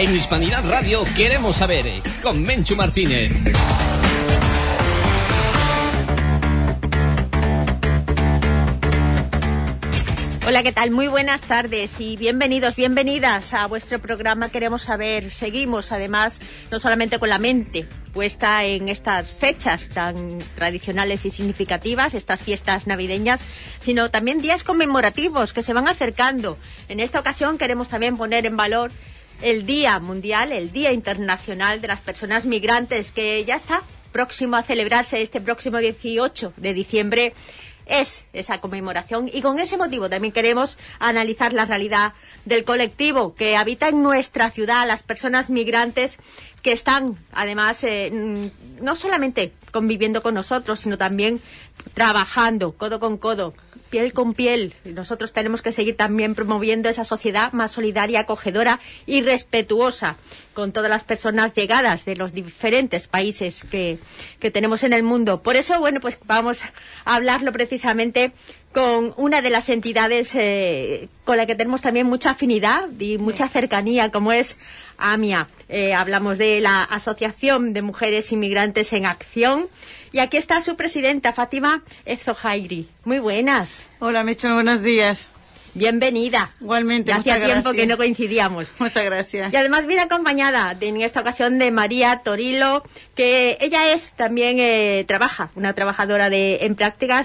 En Hispanidad Radio queremos saber, con Menchu Martínez. Hola, ¿qué tal? Muy buenas tardes y bienvenidos, bienvenidas a vuestro programa Queremos Saber. Seguimos, además, no solamente con la mente puesta en estas fechas tan tradicionales y significativas, estas fiestas navideñas, sino también días conmemorativos que se van acercando. En esta ocasión queremos también poner en valor el Día Mundial, el Día Internacional de las Personas Migrantes, que ya está próximo a celebrarse este próximo 18 de diciembre. Es esa conmemoración y con ese motivo también queremos analizar la realidad del colectivo que habita en nuestra ciudad, las personas migrantes que están además no solamente conviviendo con nosotros, sino también trabajando codo con codo, piel con piel. Nosotros tenemos que seguir también promoviendo esa sociedad más solidaria, acogedora y respetuosa con todas las personas llegadas de los diferentes países que tenemos en el mundo. Por eso, bueno, pues vamos a hablarlo precisamente con una de las entidades con la que tenemos también mucha afinidad y mucha cercanía, como es AMIA. Hablamos de la Asociación de Mujeres Inmigrantes en Acción. Y aquí está su presidenta, Fátima Ezohairi. Muy buenas. Hola, Mecho, buenos días. Bienvenida. Igualmente, muchas gracias. Hacía tiempo que no coincidíamos. Muchas gracias. Y además viene acompañada en esta ocasión de María Torilo, que ella es también una trabajadora en prácticas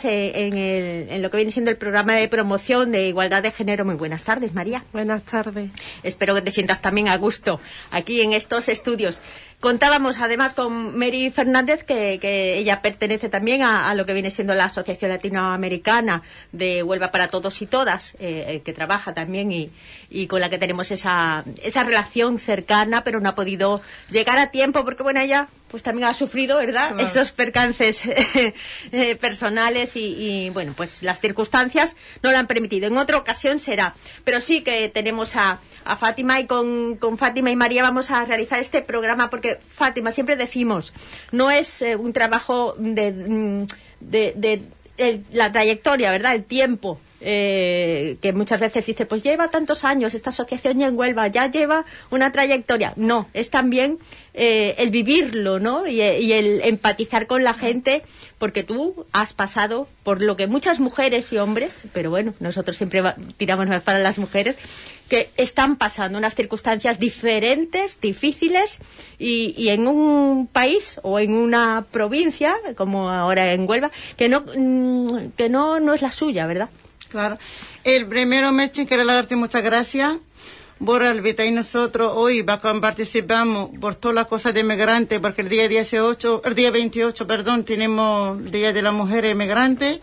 en lo que viene siendo el programa de promoción de igualdad de género. Muy buenas tardes, María. Buenas tardes. Espero que te sientas también a gusto aquí en estos estudios. Contábamos además con Mary Fernández, que ella pertenece también a lo que viene siendo la Asociación Latinoamericana de Huelva para Todos y Todas, que trabaja también y con la que tenemos esa relación cercana, pero no ha podido llegar a tiempo porque, bueno, ella pues también ha sufrido, ¿verdad?, claro, esos percances personales y, bueno, pues las circunstancias no lo han permitido. En otra ocasión será. Pero sí que tenemos a Fátima y con Fátima y María vamos a realizar este programa porque, Fátima, siempre decimos, no es un trabajo de la trayectoria, ¿verdad?, el tiempo. Que muchas veces dice, pues lleva tantos años esta asociación ya en Huelva, ya lleva una trayectoria. No, es también el vivirlo, ¿no? Y el empatizar con la gente, porque tú has pasado por lo que muchas mujeres y hombres, pero bueno, nosotros siempre tiramos más para las mujeres, que están pasando unas circunstancias diferentes, difíciles, y en un país o en una provincia, como ahora en Huelva, que no es la suya, ¿verdad? Claro. El primero, Mechi, quiero darte muchas gracias por invitar a nosotros hoy participamos por todas las cosas de migrantes, porque el día 28, tenemos el Día de la Mujer Inmigrante.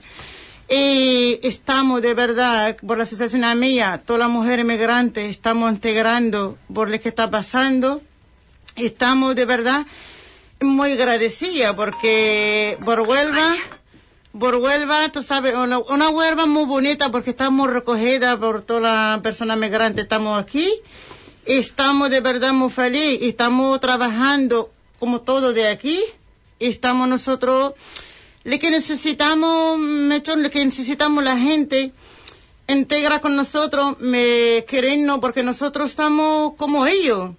Y estamos de verdad, por la Asociación AMIA, todas las mujeres migrantes, estamos integrando por lo que está pasando. Estamos de verdad muy agradecidas porque por Huelva, tú sabes, una Huelva muy bonita porque estamos recogidas por todas las personas migrantes. Estamos aquí, estamos de verdad muy felices, estamos trabajando como todo de aquí, estamos nosotros, lo que necesitamos la gente, integra con nosotros, querernos, porque nosotros estamos como ellos,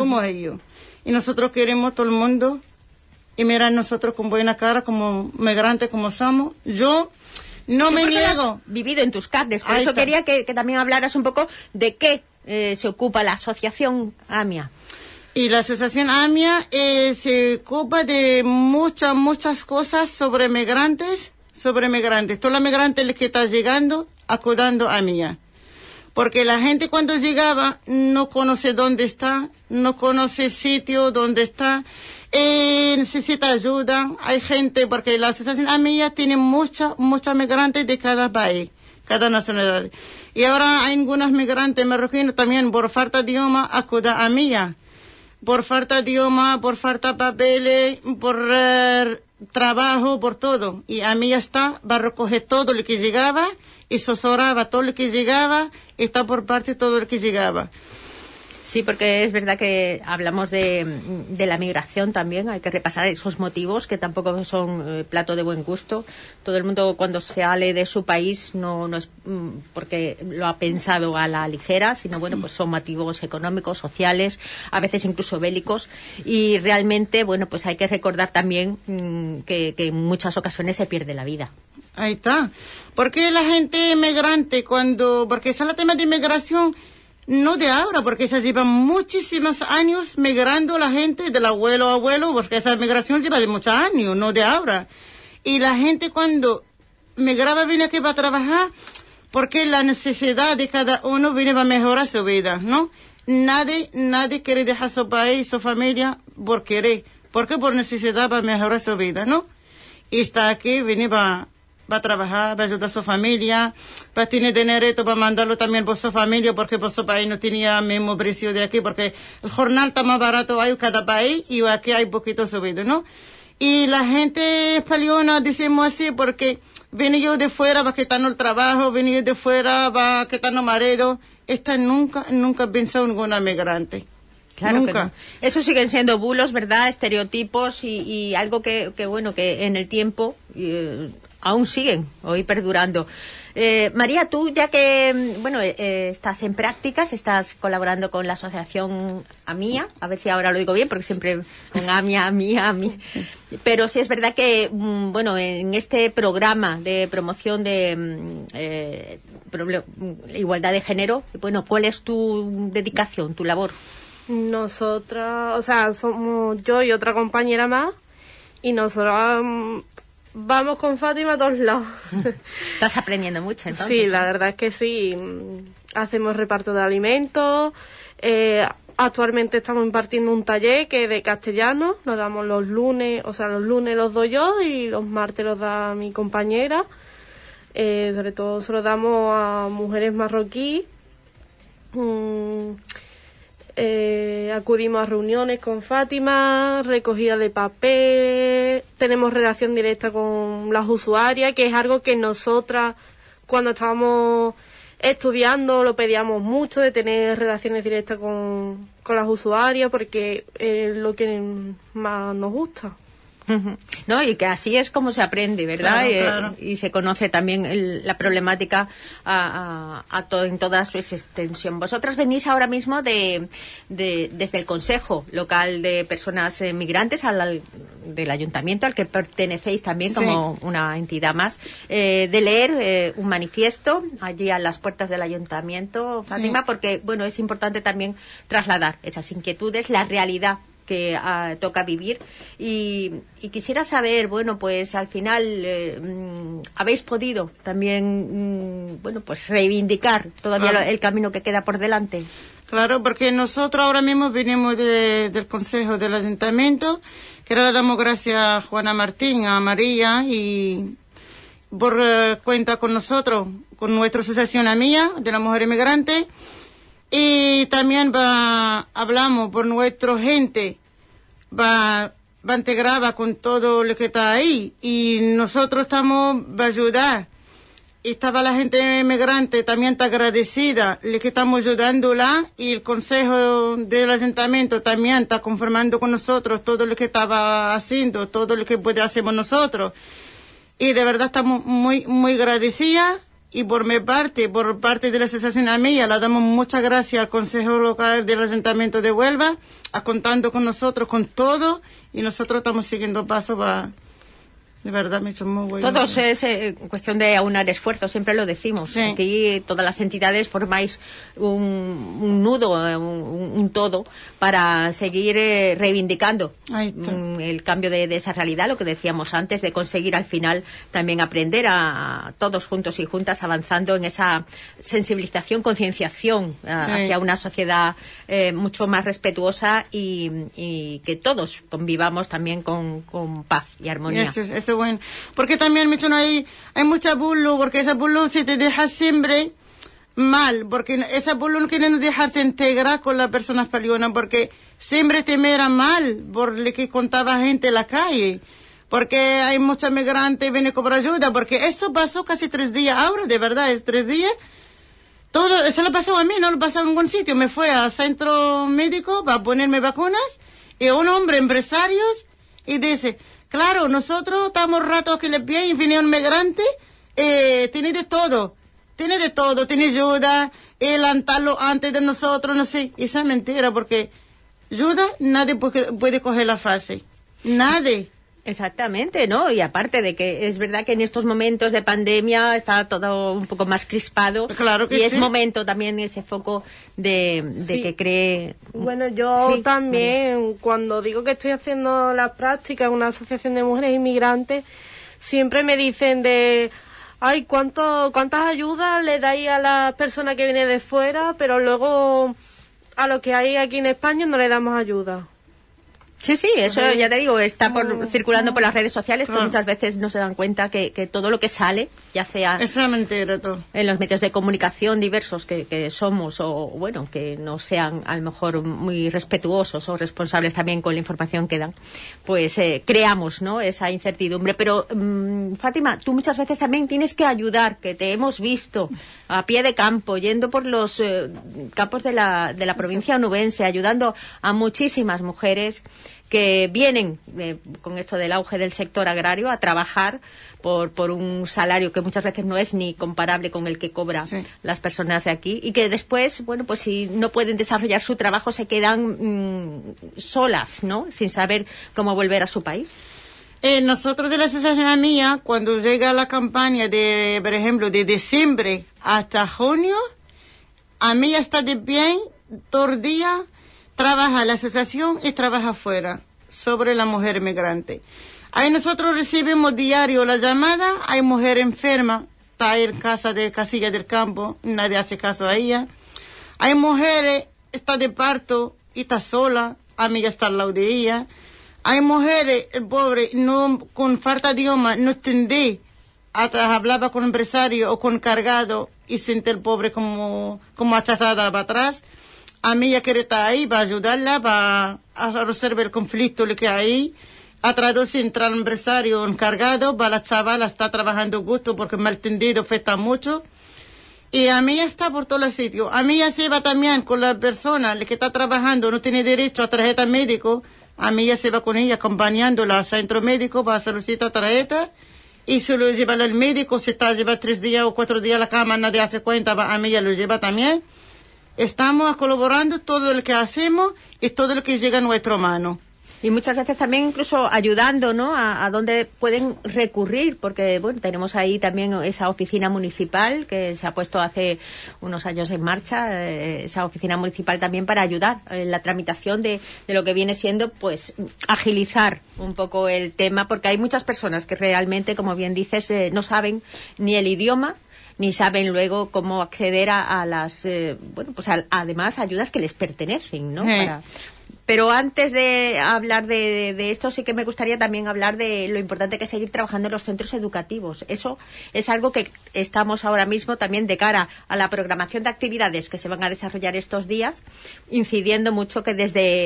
y nosotros queremos todo el mundo. Y mirar nosotros con buena cara, como migrantes como somos. Yo no me niego. Has vivido en tus carnes, por eso quería que también hablaras un poco de qué se ocupa la Asociación AMIA. Y la Asociación AMIA se ocupa de muchas cosas sobre migrantes. Todos los migrantes que están llegando, acudando a AMIA. Porque la gente cuando llegaba no conoce dónde está, no conoce el sitio donde está. Necesita ayuda, hay gente, porque la Asociación AMIA tiene muchos migrantes de cada país, cada nacionalidad. Y ahora hay algunos migrantes marroquinos también, por falta de idioma, acuden a AMIA. Por falta de idioma, por falta de papeles, por trabajo, por todo. Y AMIA va a recoger todo lo que llegaba, y asesoraba todo lo que llegaba, está por parte de todo lo que llegaba. Sí, porque es verdad que hablamos de la migración también, hay que repasar esos motivos que tampoco son plato de buen gusto. Todo el mundo cuando se sale de su país no es porque lo ha pensado a la ligera, sino bueno, pues son motivos económicos, sociales, a veces incluso bélicos, y realmente, bueno, pues hay que recordar también que en muchas ocasiones se pierde la vida. Ahí está. Porque la gente migrante porque es el tema de inmigración, no de ahora, porque se lleva muchísimos años migrando la gente del abuelo a abuelo, porque esa migración lleva de muchos años, no de ahora. Y la gente cuando migraba viene aquí para trabajar, porque la necesidad de cada uno viene para mejorar su vida, ¿no? Nadie quiere dejar su país, su familia, por querer, porque por necesidad para mejorar su vida, ¿no? Y está aquí, viene para trabajar, para ayudar a su familia, para tener dinero para mandarlo también por su familia, porque por su país no tenía el mismo precio de aquí, porque el jornal está más barato en cada país y aquí hay poquito subido, ¿no? Y la gente española, decimos así, porque viene yo de fuera para quitarnos el trabajo, viene yo de fuera para quitarnos marido. Esta nunca he pensado en ninguna migrante. Claro nunca. Que no. Eso siguen siendo bulos, ¿verdad? Estereotipos y algo que bueno, que en el tiempo aún siguen hoy perdurando. María, tú ya que bueno estás en prácticas, estás colaborando con la asociación AMIA, a ver si ahora lo digo bien, porque siempre con AMIA, pero sí es verdad que bueno, en este programa de promoción de igualdad de género, bueno, ¿cuál es tu dedicación, tu labor? Nosotras, o sea, somos yo y otra compañera más, y nosotras vamos con Fátima a todos lados. Estás aprendiendo mucho, entonces. Sí, la verdad es que sí. Hacemos reparto de alimentos. Actualmente estamos impartiendo un taller que es de castellano. Lo damos los lunes, o sea, los lunes los doy yo y los martes los da mi compañera. Sobre todo se lo damos a mujeres marroquíes. Acudimos a reuniones con Fátima, recogida de papel, tenemos relación directa con las usuarias, que es algo que nosotras cuando estábamos estudiando lo pedíamos mucho, de tener relaciones directas con las usuarias, porque es lo que más nos gusta. No, y que así es como se aprende, ¿verdad? Claro. Y se conoce también la problemática en toda su extensión. Vosotras venís ahora mismo desde el Consejo Local de Personas Migrantes del Ayuntamiento, al que pertenecéis también como una entidad más, de leer un manifiesto allí a las puertas del Ayuntamiento, Fátima, porque bueno, es importante también trasladar esas inquietudes, la realidad que toca vivir y quisiera saber, bueno, pues al final habéis podido también bueno, pues reivindicar todavía el camino que queda por delante. Claro, porque nosotros ahora mismo venimos del Consejo del Ayuntamiento, que ahora le damos gracias a Juana Martín, a María, y por cuenta con nosotros, con nuestra asociación AMIA, de las mujeres migrantes. Y también hablamos por nuestra gente, va integrada con todo lo que está ahí. Y nosotros estamos para ayudar. Y estaba la gente migrante también está agradecida, le que estamos ayudándola. Y el Consejo del Ayuntamiento también está conformando con nosotros todo lo que estaba haciendo, todo lo que hacemos nosotros. Y de verdad estamos muy, muy agradecidas. Y por parte de la asociación AMIA, le damos muchas gracias al Consejo Local del Ayuntamiento de Huelva, contando con nosotros, con todo, y nosotros estamos siguiendo paso para... De verdad, me he hecho muy bueno. Todos es cuestión de aunar esfuerzos, siempre lo decimos. Sí. Aquí todas las entidades formáis un nudo, un todo, para seguir reivindicando el cambio de esa realidad, lo que decíamos antes, de conseguir al final también aprender a todos juntos y juntas avanzando en esa sensibilización, concienciación hacia una sociedad mucho más respetuosa y que todos convivamos también con paz y armonía. Eso bueno, porque también hay mucha burla, porque esa burla se te deja siempre mal, porque esa burla no quiere dejarte integrar con la persona española, porque siempre te mira mal por lo que contaba gente en la calle, porque hay muchos migrantes que vienen a cobrar ayuda, porque eso pasó casi 3 días, ahora de verdad es 3 días, Todo, eso lo pasó a mí, no lo pasó en ningún sitio. Me fui al centro médico para ponerme vacunas y un hombre empresario y dice, claro, nosotros estamos ratos que les bien y viene un migrante, tiene de todo, tiene ayuda, levantarlo antes de nosotros, no sé. Esa es mentira porque ayuda nadie puede coger la fase, nadie. Exactamente, ¿no? Y aparte de que es verdad que en estos momentos de pandemia está todo un poco más crispado. Claro que y sí. es momento también ese foco de Sí. que cree... Bueno, yo Sí, también, cuando digo que estoy haciendo la práctica en una asociación de mujeres inmigrantes, siempre me dicen ay, ¿cuántas ayudas le dais a la persona que viene de fuera? Pero luego a lo que hay aquí en España no le damos ayuda. Sí, eso ya te digo, está circulando por las redes sociales, que muchas veces no se dan cuenta que todo lo que sale, ya sea Esa es mentira todo. en los medios de comunicación diversos que somos, o bueno, que no sean a lo mejor muy respetuosos o responsables también con la información que dan, pues creamos, ¿no?, esa incertidumbre. Pero, Fátima, tú muchas veces también tienes que ayudar, que te hemos visto a pie de campo, yendo por los campos de la provincia onubense, ayudando a muchísimas mujeres que vienen con esto del auge del sector agrario a trabajar por un salario que muchas veces no es ni comparable con el que cobran las personas de aquí, y que después, bueno, pues si no pueden desarrollar su trabajo se quedan solas, ¿no?, sin saber cómo volver a su país. Nosotros de la asociación mía, cuando llega la campaña de, por ejemplo, de diciembre hasta junio, a mí está de bien todo el día. Trabaja la asociación y trabaja afuera sobre la mujer migrante. Ahí nosotros recibimos diario la llamada, hay mujer enferma, está en casa de Casilla del Campo, nadie hace caso a ella. Hay mujeres, está de parto y está sola, amiga está al lado de ella. Hay mujeres, el pobre, no, con falta de idioma, no entendí, hablaba con empresario o con cargado y siente el pobre como achazada para atrás. A mí ella quiere estar ahí para ayudarla, para resolver el conflicto que hay ahí. A traducir entre el empresario encargado, para la chavala está trabajando gusto porque mal entendido afecta mucho. Y a mí está por todos los sitios. A mí ya se va también con la persona que está trabajando, no tiene derecho a tarjeta médico. A mí ya se va con ella acompañándola al centro médico para solicitar tarjeta. Y se lo lleva al médico, si está lleva 3 días o 4 días a la cama, nadie hace cuenta, a mí ya lo lleva también. Estamos colaborando todo lo que hacemos y todo lo que llega a nuestra mano. Y muchas veces también incluso ayudando, ¿no?, a donde pueden recurrir, porque bueno, tenemos ahí también esa oficina municipal que se ha puesto hace unos años en marcha, esa oficina municipal también para ayudar en la tramitación de lo que viene siendo, pues, agilizar un poco el tema, porque hay muchas personas que realmente, como bien dices, no saben ni el idioma, ni saben luego cómo acceder a las, además, ayudas que les pertenecen, ¿no? Pero antes de hablar de esto, sí que me gustaría también hablar de lo importante que es seguir trabajando en los centros educativos. Eso es algo que estamos ahora mismo también de cara a la programación de actividades que se van a desarrollar estos días, incidiendo mucho que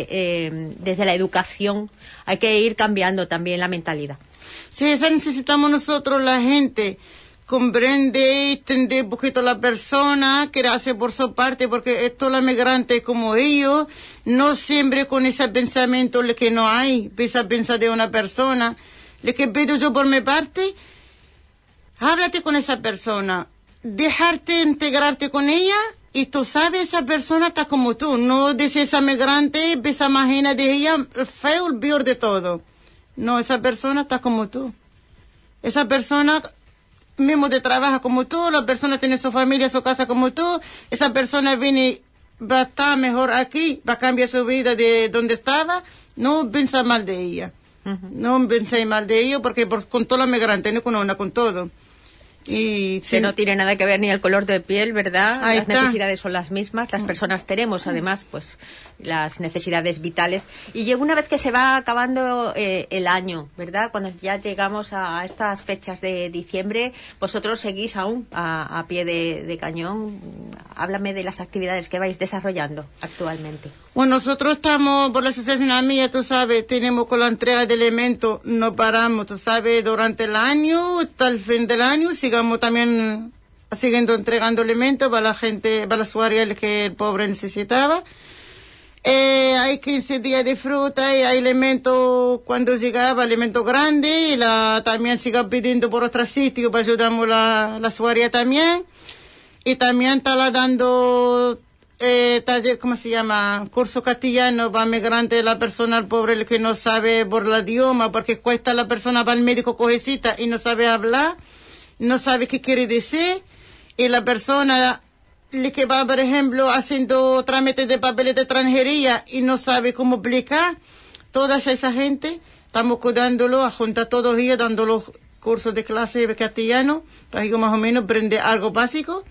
desde la educación hay que ir cambiando también la mentalidad. Sí, eso necesitamos nosotros, la gente. Comprende, entender un poquito la persona, que hace por su parte, porque esto la migrante como ellos, no siempre con ese pensamiento lo que no hay, esa pensar de una persona. Lo que pido yo por mi parte, háblate con esa persona, dejarte integrarte con ella, y tú sabes, esa persona está como tú, no dice esa migrante, esa imagina de ella, el feo, el peor de todo. No, esa persona está como tú. Esa persona mismo de trabajo como tú, la persona tiene su familia, su casa como tú, esa persona viene, va a estar mejor aquí, va a cambiar su vida de donde estaba, no piensa mal de ella. No pensé mal de ella porque con toda la migrante, no con una, con todo. Y que no tiene nada que ver ni el color de piel, ¿verdad? Ahí las está. Necesidades son las mismas, las personas tenemos además pues las necesidades vitales. Y una vez que se va acabando el año, ¿verdad? Cuando ya llegamos a estas fechas de diciembre, vosotros seguís aún a pie de cañón. Háblame de las actividades que vais desarrollando actualmente. Bueno, nosotros estamos por la asociación mía, tú sabes, tenemos con la entrega de elementos, no paramos, tú sabes, durante el año, hasta el fin del año, sigamos también siguiendo entregando alimentos para la gente, para los usuarios que el pobre necesitaba. Hay 15 días de fruta y hay alimentos, cuando llegaba, alimentos grandes, y también sigan pidiendo por otros sitios para ayudamos la usuaria también. Y también está dando taller, ¿cómo se llama? Curso castellano para migrantes, la persona, el pobre, el que no sabe por el idioma, porque cuesta la persona para el médico coge cita y no sabe hablar, no sabe qué quiere decir, y la persona el que va, por ejemplo, haciendo trámites de papeles de extranjería y no sabe cómo aplicar, toda esa gente, estamos cuidándolo, a juntar todos ellos, dando los cursos de clase de castellano, para que más o menos aprender algo básico.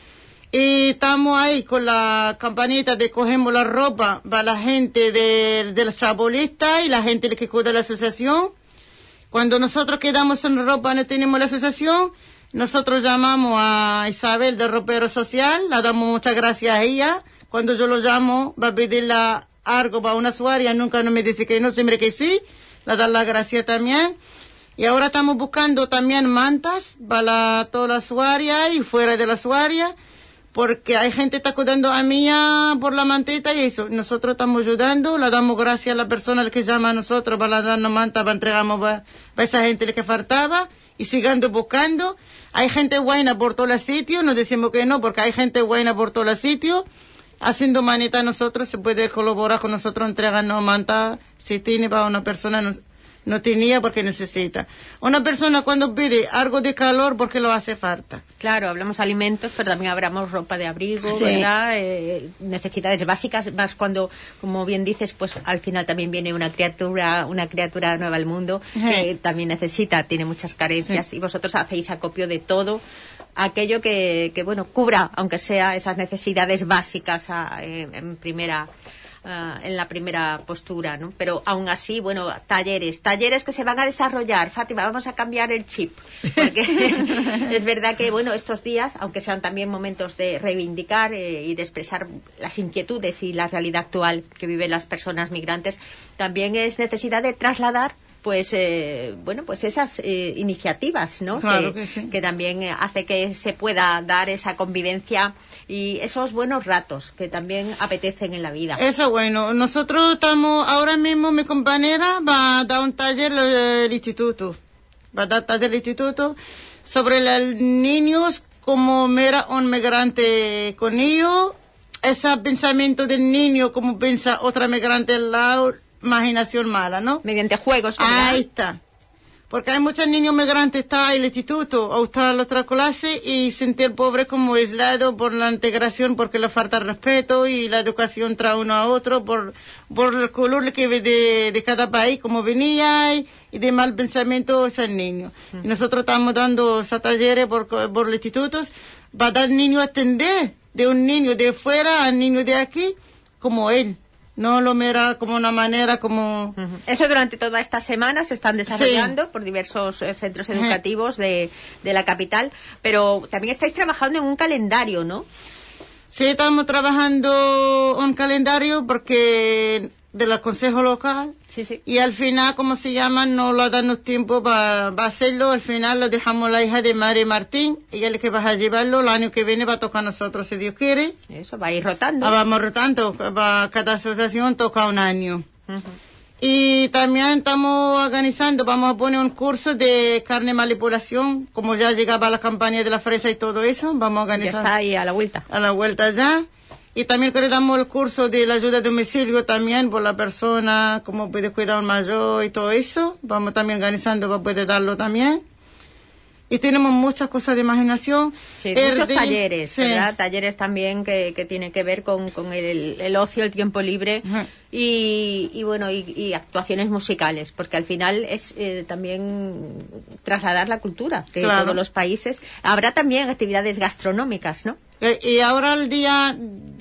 Y estamos ahí con la campanita de cogemos la ropa para la gente de los chabolistas y la gente que cuida de la asociación. Cuando nosotros quedamos en ropa, no tenemos la asociación, nosotros llamamos a Isabel de Ropero Social, le damos muchas gracias a ella. Cuando yo lo llamo, va a pedirle algo para una usuaria, nunca no me dice que no, siempre que sí, le da las gracias también. Y ahora estamos buscando también mantas para toda la usuaria y fuera de la usuaria, porque hay gente que está cuidando a mía por la mantita y eso. Nosotros estamos ayudando, le damos gracias a la persona que llama a nosotros para darnos manta, para entregamos para esa gente que faltaba y sigando buscando. Hay gente buena por todos los sitios, no decimos que no, porque hay gente buena por todos los sitios. Haciendo manita a nosotros, se puede colaborar con nosotros, entregando manta, si tiene para una persona, no tenía porque necesita. Una persona cuando pide algo de calor porque lo hace falta. Claro, hablamos alimentos, pero también hablamos ropa de abrigo, sí, ¿verdad? Necesidades básicas, más cuando, como bien dices, pues al final también viene una criatura nueva al mundo, que también necesita, tiene muchas carencias, sí, y vosotros hacéis acopio de todo aquello que bueno, cubra, aunque sea esas necesidades básicas en la primera postura, ¿no? Pero aún así, bueno, talleres que se van a desarrollar. Fátima, vamos a cambiar el chip, porque es verdad que, bueno, estos días, aunque sean también momentos de reivindicar y de expresar las inquietudes y la realidad actual que viven las personas migrantes, también es necesidad de trasladar pues bueno, pues esas iniciativas, ¿no? Claro que sí, que también hace que se pueda dar esa convivencia y esos buenos ratos que también apetecen en la vida. Eso bueno, nosotros estamos, ahora mismo mi compañera va a dar un taller al instituto, sobre los niños, como era un migrante con ellos, ese pensamiento del niño, como piensa otra migrante al lado, imaginación mala, ¿no? Mediante juegos, ¿verdad? Ahí está. Porque hay muchos niños migrantes, está en el instituto o está en la otra clase y sentir pobre como aislado por la integración, porque le falta el respeto y la educación trae uno a otro por el color que ve de cada país, como venía y de mal pensamiento esos niños. Y nosotros estamos dando esos talleres por los institutos para dar niños a atender de un niño de fuera al niño de aquí como él. No lo mira como una manera como... Eso durante toda esta semana se están desarrollando por diversos centros educativos de la capital, pero también estáis trabajando en un calendario, ¿no? Sí, estamos trabajando un calendario porque del consejo local, sí, y al final, como se llama, no lo dan tiempo para hacerlo. Al final lo dejamos a la hija de María Martín, ella es la que va a llevarlo. El año que viene va a tocar a nosotros, si Dios quiere. Eso, va a ir rotando. Vamos rotando, cada asociación toca un año. Y también estamos organizando, vamos a poner un curso de carne manipulación, como ya llegaba la campaña de la fresa y todo eso, vamos a organizar. Ya está ahí a la vuelta. A la vuelta ya. Y también que le damos el curso de la ayuda a domicilio también por la persona, cómo puede cuidar a un mayor y todo eso. Vamos también organizando para poder darlo también. Y tenemos muchas cosas de imaginación. Sí, muchos talleres, ¿verdad? Talleres también que tienen que ver con el ocio, el tiempo libre y bueno, y actuaciones musicales, porque al final es también trasladar la cultura de todos los países. Habrá también actividades gastronómicas, ¿no? Y ahora el día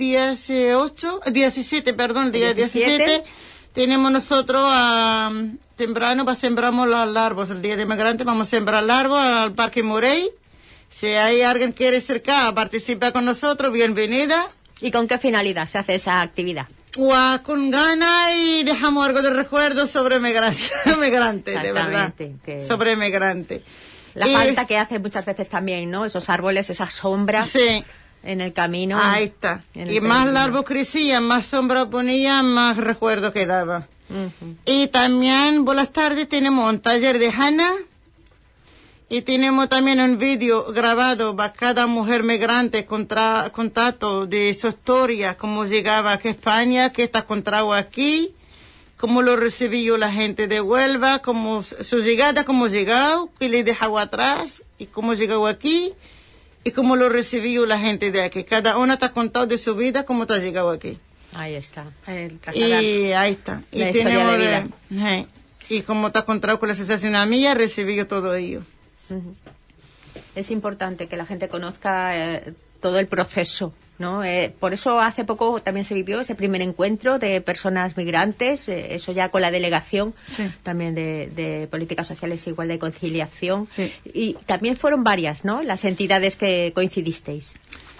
17, tenemos nosotros temprano sembramos los árboles. El día de migrante vamos a sembrar el árbol al Parque Morey. Si hay alguien que quiere acercar a participar con nosotros, bienvenida. ¿Y con qué finalidad se hace esa actividad? Con ganas y dejamos algo de recuerdo sobre migrante, de verdad. Sobre migrante. La falta que hace muchas veces también, ¿no? Esos árboles, esas sombras. Sí. En el camino. Ahí está. Y más el árbol crecía, más sombra ponía, más recuerdo quedaba. Y también por las tardes tenemos un taller de Hanna. Y tenemos también un vídeo grabado para cada mujer migrante contacto de su historia, cómo llegaba aquí a España, qué está encontrado aquí, cómo lo recibió la gente de Huelva, cómo su llegada, cómo llegó, qué le dejó atrás y cómo llegó aquí. Y cómo lo recibió la gente de aquí. Cada una te ha contado de su vida, cómo te ha llegado aquí. Ahí está. Y ahí está. Y tenemos de vida. Y cómo te ha contado con la asociación mía, recibió todo ello. Es importante que la gente conozca todo el proceso, ¿no? Por eso hace poco también se vivió ese primer encuentro de personas migrantes, eso ya con la delegación también de Políticas Sociales, Igualdad y Conciliación. Sí. Y también fueron varias, ¿no?, las entidades que coincidisteis.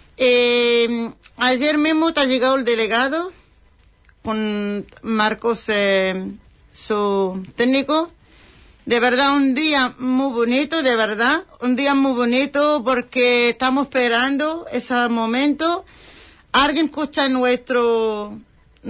Ayer mismo te ha llegado el delegado con Marcos, su técnico. De verdad, un día muy bonito, de verdad. Un día muy bonito porque estamos esperando ese momento. Alguien escucha nuestro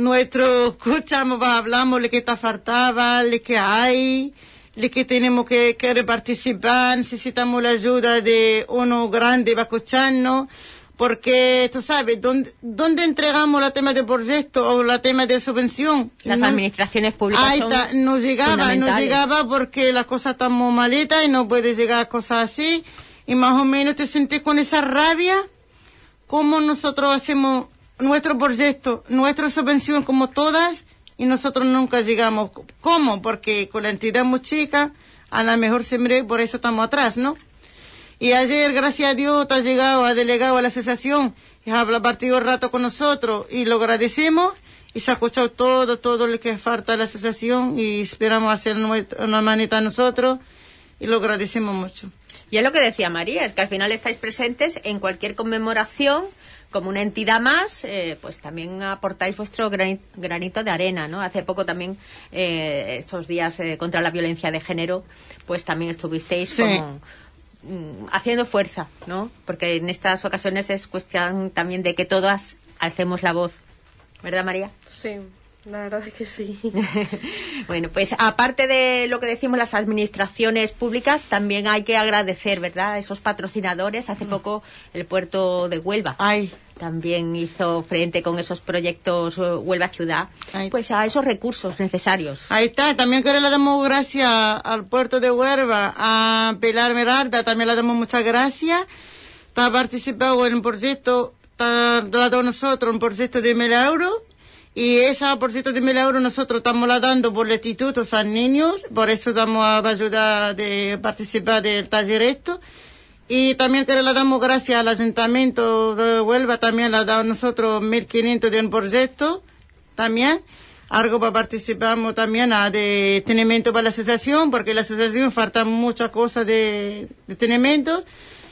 escuchamos, hablamos de que te faltaba, de que hay, de que tenemos que participar, necesitamos la ayuda de uno grande para escucharnos. Porque, tú sabes, ¿dónde entregamos la tema de proyecto o la tema de subvención? Las administraciones públicas ahí está, no llegaba porque la cosa está muy malita y no puede llegar a cosas así. Y más o menos te sientes con esa rabia, como nosotros hacemos nuestro proyecto, nuestra subvención como todas, y nosotros nunca llegamos. ¿Cómo? Porque con la entidad muy chica, a lo mejor siempre por eso estamos atrás, ¿no? Y ayer, gracias a Dios, te ha llegado, ha delegado a la asociación, y ha partido un rato con nosotros, y lo agradecemos, y se ha escuchado todo lo que falta a la asociación, y esperamos hacer una manita a nosotros, y lo agradecemos mucho. Y es lo que decía María, es que al final estáis presentes en cualquier conmemoración, como una entidad más, pues también aportáis vuestro granito de arena, ¿no? Hace poco también, estos días contra la violencia de género, pues también estuvisteis como haciendo fuerza, ¿no? Porque en estas ocasiones es cuestión también de que todas alcemos la voz, ¿verdad, María? Sí, la verdad es que sí. Bueno, pues aparte de lo que decimos las administraciones públicas, también hay que agradecer, ¿verdad?, a esos patrocinadores. Hace poco el puerto de Huelva también hizo frente con esos proyectos Huelva Ciudad, pues a esos recursos necesarios. Ahí está, también que le damos gracias al puerto de Huelva, a Pilar Merarda, también le damos muchas gracias. Ha participado en un proyecto, ha dado nosotros un proyecto de 1.000 euros, y ese proyecto de 1.000 euros nosotros estamos la dando por el Instituto San Niños, por eso damos a ayuda de participar del taller esto. Y también que le damos gracias al Ayuntamiento de Huelva, también le ha dado nosotros 1.500 de un proyecto, también. Algo para participamos también de tenimiento para la asociación, porque la asociación falta muchas cosas de tenimiento.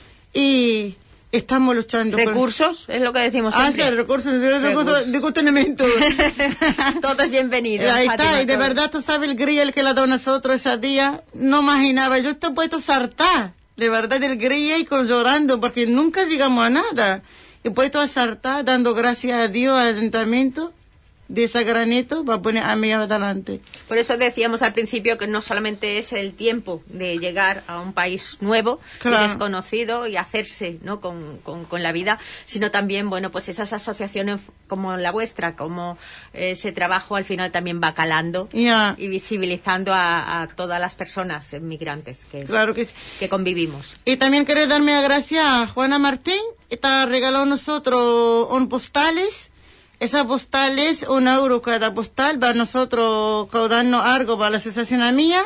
Y estamos luchando. ¿Recursos? Es lo que decimos siempre. Sí, recursos de tenimiento. Todos bienvenidos. Ahí está, Fátima, y de verdad, tú sabes el grill que le ha dado a nosotros ese día. No imaginaba, yo estoy puesto a saltar. De verdad, el grill y llorando, porque nunca llegamos a nada. He puesto a saltar, dando gracias a Dios, al ayuntamiento, de ese granito, para poner a mí adelante. Por eso decíamos al principio que no solamente es el tiempo de llegar a un país nuevo, y desconocido, y hacerse, ¿no?, con la vida, sino también, bueno, pues esas asociaciones como la vuestra, como ese trabajo al final también va calando y visibilizando a todas las personas migrantes que convivimos. Y también quiero darme las gracias a Juana Martín, que te ha regalado a nosotros un postales. Esas postales, 1 euro cada postal, para nosotros darnos algo para la asociación mía.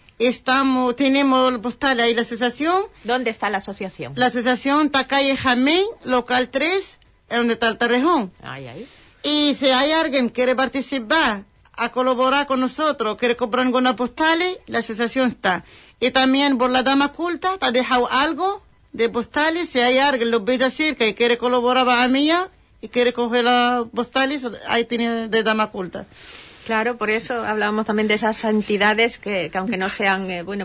Tenemos el postal ahí, la asociación. ¿Dónde está la asociación? La asociación está calle Jamén, local 3, es donde está el Torrejón. Ahí. Y si hay alguien que quiere participar, a colaborar con nosotros, quiere comprar algunas postales, la asociación está. Y también por la dama culta, te ha dejado algo de postales, si hay alguien, los Bella Cerca, y quiere colaborar para mía, y quiere coger las postales, ahí tiene de dama culta. Claro, por eso hablábamos también de esas entidades que aunque no sean,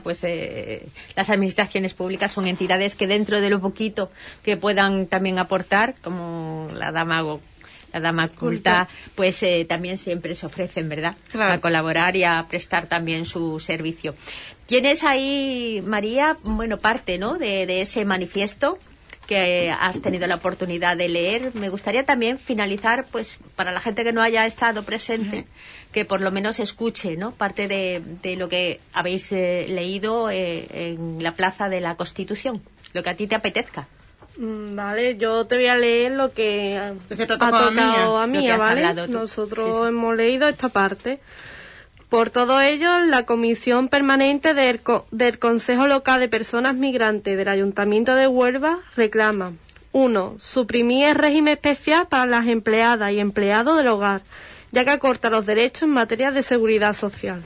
las administraciones públicas son entidades que dentro de lo poquito que puedan también aportar, como la dama culta, pues también siempre se ofrecen, ¿verdad? Claro. A colaborar y a prestar también su servicio. Tienes ahí, María, parte, ¿no?, de ese manifiesto que has tenido la oportunidad de leer. Me gustaría también finalizar, pues, para la gente que no haya estado presente, que por lo menos escuche, ¿no?, parte de lo que habéis leído en la Plaza de la Constitución, lo que a ti te apetezca. Vale, yo te voy a leer lo que ha tocado a mí, ¿vale? Nosotros hemos leído esta parte. Por todo ello, la Comisión Permanente del Consejo Local de Personas Migrantes del Ayuntamiento de Huelva reclama: 1. Suprimir el régimen especial para las empleadas y empleados del hogar, ya que acorta los derechos en materia de seguridad social.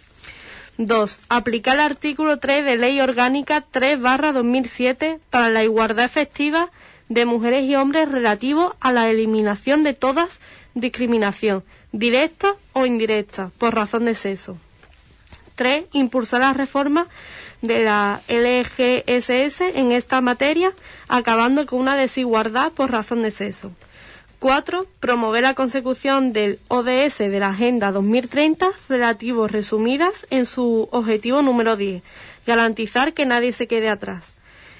2. Aplicar el artículo 3 de Ley Orgánica 3/2007 para la igualdad efectiva de mujeres y hombres relativo a la eliminación de toda discriminación, directa o indirecta, por razón de sexo. 3. Impulsar la reforma de la LGSS en esta materia, acabando con una desigualdad por razón de sexo. 4. Promover la consecución del ODS de la Agenda 2030, relativos resumidas en su objetivo número 10, garantizar que nadie se quede atrás.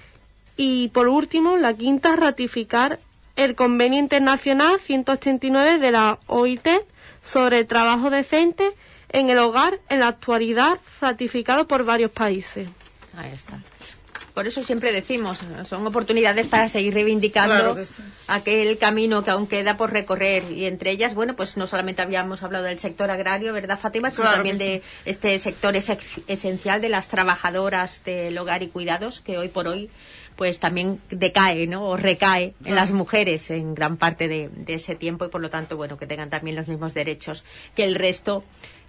Y por último, la 5. Ratificar el Convenio Internacional 189 de la OIT sobre el trabajo decente en el hogar, en la actualidad ratificado por varios países. Ahí está. Por eso siempre decimos, son oportunidades para seguir reivindicando aquel camino que aún queda por recorrer. Y entre ellas, pues no solamente habíamos hablado del sector agrario, ¿verdad, Fátima?, sino también de este sector esencial de las trabajadoras del hogar y cuidados, que hoy por hoy pues también decae, ¿no?, o recae en las mujeres en gran parte de ese tiempo, y por lo tanto, que tengan también los mismos derechos que el resto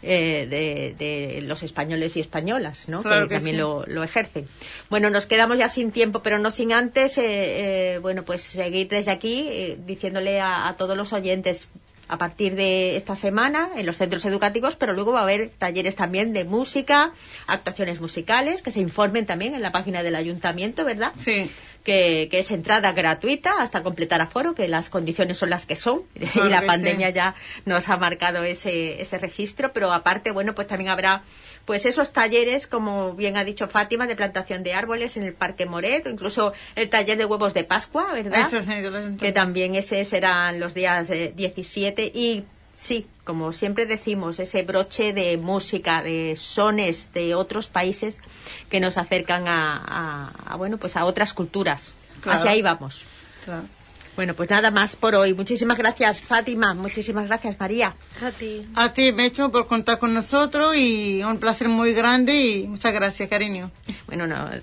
de los españoles y españolas, ¿no?, que también lo ejercen. Bueno, nos quedamos ya sin tiempo, pero no sin antes pues seguir desde aquí diciéndole a todos los oyentes, a partir de esta semana en los centros educativos, pero luego va a haber talleres también de música, actuaciones musicales, que se informen también en la página del ayuntamiento, ¿verdad? Sí. Que es entrada gratuita hasta completar aforo, que las condiciones son las que son, y la pandemia ya nos ha marcado ese registro, pero aparte, pues también habrá pues esos talleres, como bien ha dicho Fátima, de plantación de árboles en el Parque Moret, o incluso el taller de huevos de Pascua, ¿verdad? Que también ese serán los días 17, y sí, como siempre decimos, ese broche de música, de sones de otros países que nos acercan a otras culturas. Claro. Hacia ahí vamos. Claro. Bueno, pues nada más por hoy. Muchísimas gracias, Fátima. Muchísimas gracias, María. A ti, Mecho, por contar con nosotros, y un placer muy grande, y muchas gracias, cariño. Bueno,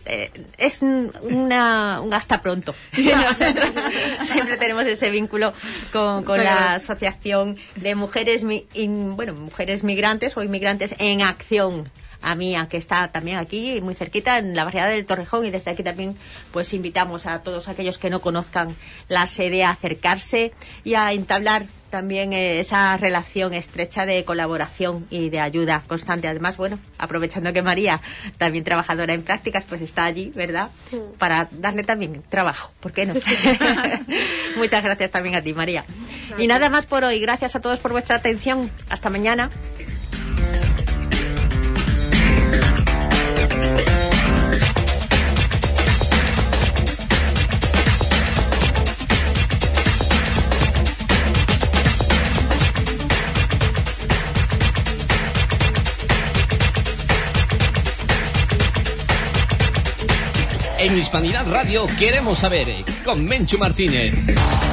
es un hasta pronto. Nosotros siempre tenemos ese vínculo con la Asociación de Mujeres Migrantes o Inmigrantes en Acción, AMIA, que está también aquí muy cerquita en la barriada del Torrejón, y desde aquí también pues invitamos a todos aquellos que no conozcan la sede a acercarse y a entablar también esa relación estrecha de colaboración y de ayuda constante. Además, aprovechando que María, también trabajadora en prácticas, pues está allí, ¿verdad?, para darle también trabajo, ¿por qué no? Muchas gracias también a ti, María. Y nada más por hoy. Gracias a todos por vuestra atención. Hasta mañana. En Hispanidad Radio queremos saber, con Menchu Martínez.